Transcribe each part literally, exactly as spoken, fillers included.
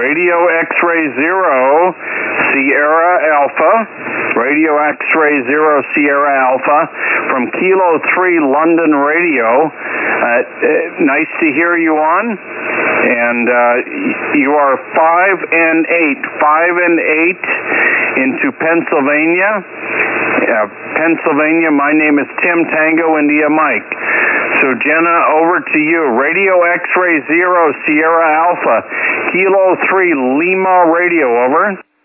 Radio X-Ray Zero, Sierra Alpha, Radio X-Ray Zero, Sierra Alpha, from Kilo three London Radio. Uh, nice to hear you on, and uh, you are five and eight, five and eight into Pennsylvania. Uh, Pennsylvania, my name is Tim Tango India Mike. So Jenna, over to you. Radio X-Ray Zero, Sierra Alpha, Kilo three Lima Radio, over.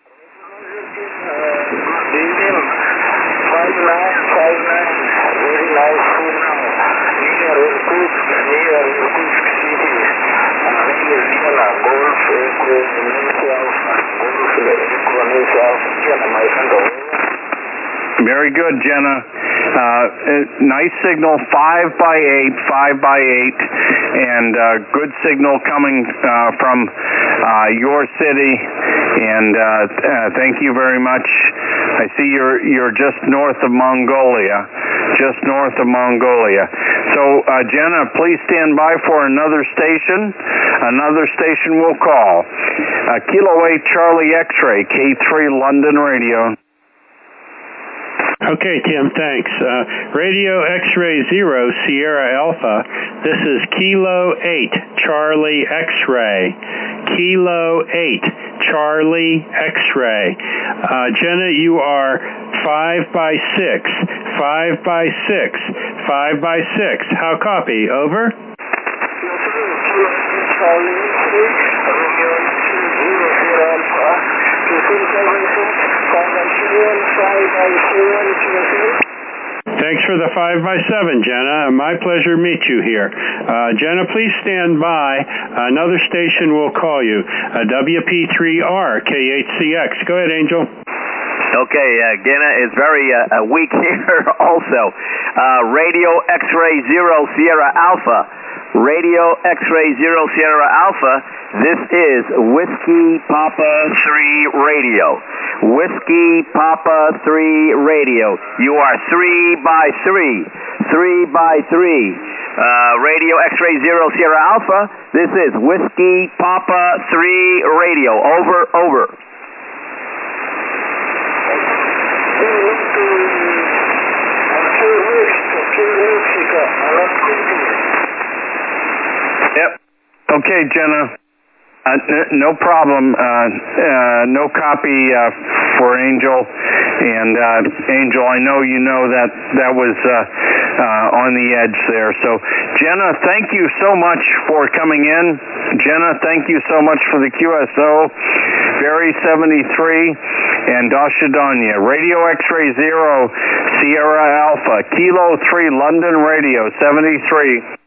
Five nine, five nine, very nice food now. Near Irkutsk, near Irkutsk city. Radio Vienna, Golf, Echo, Nancy Alpha, Golf, Echo, Nancy Alpha, Jenna, my friend, over. Very good, Jenna. Uh, nice signal, five by eight, five by eight, and uh, good signal coming uh, from uh, your city. And uh, uh, thank you very much. I see you're you're just north of Mongolia, just north of Mongolia. So, uh, Jenna, please stand by for another station. Another station will call. Uh, Kilo eight Charlie X-Ray, K three London Radio. Okay, Tim, thanks. Uh, Radio X-Ray Zero, Sierra Alpha. This is Kilo eight, Charlie X-Ray. Kilo eight, Charlie X-Ray. Uh, Jenna, you are five by six, five by six, five by six. How copy? Over? Thanks for the five by seven, Jenna. My pleasure to meet you here. Uh, Jenna, please stand by. Another station will call you. Uh, W P three R, K H C X. Go ahead, Angel. Okay, uh, Jenna is very uh, weak here also. Uh, Radio X-Ray Zero Sierra Alpha. Radio X-Ray Zero Sierra Alpha. This is Whiskey Papa three Radio. Whiskey Papa three Radio. You are three by three. Three by three. Uh, Radio X-Ray Zero Sierra Alpha. This is Whiskey Papa three Radio. Over, over. Yep. Okay, Jenna. Uh, n- no problem. Uh, uh, no copy uh, for Angel. And uh, Angel, I know you know that that was uh, uh, on the edge there. So, Jenna, thank you so much for coming in. Jenna, thank you so much for the Q S O. Barry seventy-three and Doshidanya. Radio X-Ray Zero, Sierra Alpha, Kilo three London Radio seventy-three.